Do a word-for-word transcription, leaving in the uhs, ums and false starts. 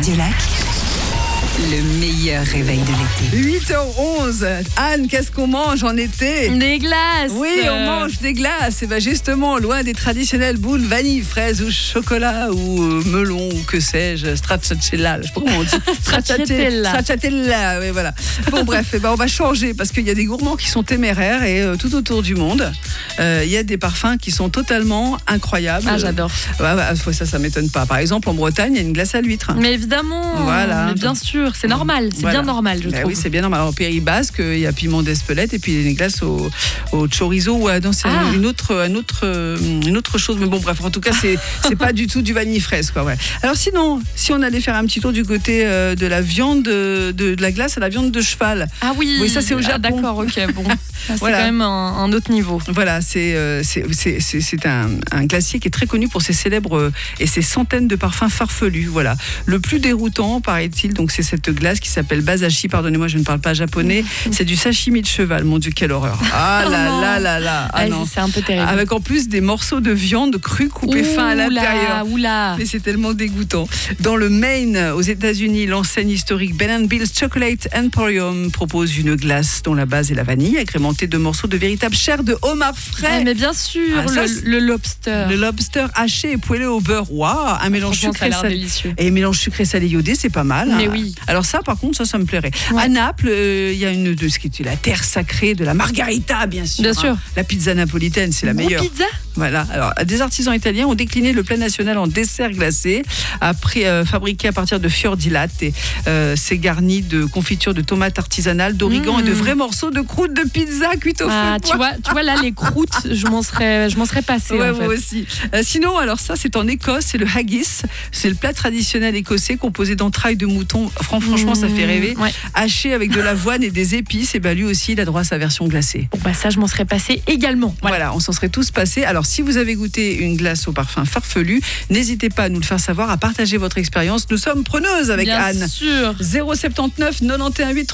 Radio Lac, le meilleur réveil de l'été. huit heures onze. Anne, qu'est-ce qu'on mange en été? Des glaces. Oui, on mange des glaces. Et ben justement, loin des traditionnelles boules vanille, fraise ou chocolat ou euh, melon ou que sais-je, stracciatella. Je sais pas comment on dit. Stracciatella. Stracciatella, oui, voilà. Bon, bref, eh ben, on va changer parce qu'il y a des gourmands qui sont téméraires et euh, tout autour du monde, euh, il y a des parfums qui sont totalement incroyables. Ah, j'adore. Ouais, ouais, ça, ça m'étonne pas. Par exemple, en Bretagne, il y a une glace à l'huître. Mais évidemment. Voilà. Mais bien sûr, c'est normal. C'est Voilà. bien normal, je Ben trouve. oui, c'est bien normal. Alors, au Pays Basque, il y a piment d'Espelette et puis il y a une glace au, au chorizo. Ouais, non, c'est Ah. une, autre, une, autre, une autre chose. Mais bon, bref, en tout cas, c'est, c'est pas du tout du vanille fraise, quoi. Ouais. Alors, sinon, si on allait faire un petit tour du côté euh, de la viande, de, de la glace à la viande de cheval. Ah oui. Oui, ça, c'est au Ah, Japon. d'accord, ok, bon. Ça, c'est Voilà. quand même un, un autre niveau. Voilà, c'est, euh, c'est, c'est, c'est, c'est un, un glacier qui est très connu pour ses célèbres euh, et ses centaines de parfums farfelus. Voilà. Le plus déroutant, paraît-il, donc c'est cette glace qui s'appelle basashi. Pardonnez-moi, je ne parle pas japonais. C'est du sashimi de cheval. Mon Dieu, quelle horreur. Ah là non. là là là. Ah Ah, non. c'est un peu terrible. Avec en plus des morceaux de viande crue coupés fin à l'intérieur. Oula, oula. Mais c'est tellement dégoûtant. Dans le Maine, aux États-Unis, l'enseigne historique Ben and Bill's Chocolate Emporium propose une glace dont la base est la vanille, agrémentée de morceaux de véritable chair de homard frais. Ah, mais bien sûr, Ah, ça, le, c'est- le lobster. Le lobster haché et poêlé au beurre. Waouh, un mélange Franchement, ça a sucré l'air salé. délicieux. Et mélange sucré salé iodé, c'est pas mal. Mais hein. oui. Alors ça, par contre, ça, ça me plairait. Ouais. À Naples, euh, il y a une de ce qui est la terre sacrée de la margarita, bien sûr. Bien hein. sûr. La pizza napolitaine, c'est la Bon, meilleure. pizza. Voilà. Alors, des artisans italiens ont décliné le plat national en dessert glacé, après euh, fabriqué à partir de fior di latte. Et, euh, c'est garni de confiture de tomates artisanales, d'origan Mmh. et de vrais morceaux de croûte de pizza cuite au Ah, feu de tu bois. vois, tu vois là les croûtes, je m'en serais, je m'en serais passée Ouais, en fait. moi aussi. Euh, sinon, alors ça, c'est en Écosse, c'est le haggis. C'est le plat traditionnel écossais composé d'entrailles de mouton. Fran- Franchement, ça fait rêver. Mmh, ouais. Haché avec de l'avoine et des épices. Et bah, lui aussi, il a droit à sa version glacée. Bon, bah ça, je m'en serais passée également. Voilà. Voilà, on s'en serait tous passés. Alors, si vous avez goûté une glace au parfum farfelu, n'hésitez pas à nous le faire savoir, à partager votre expérience. Nous sommes preneuses avec Bien Anne. sûr. zéro soixante-dix-neuf quatre-vingt-onze huit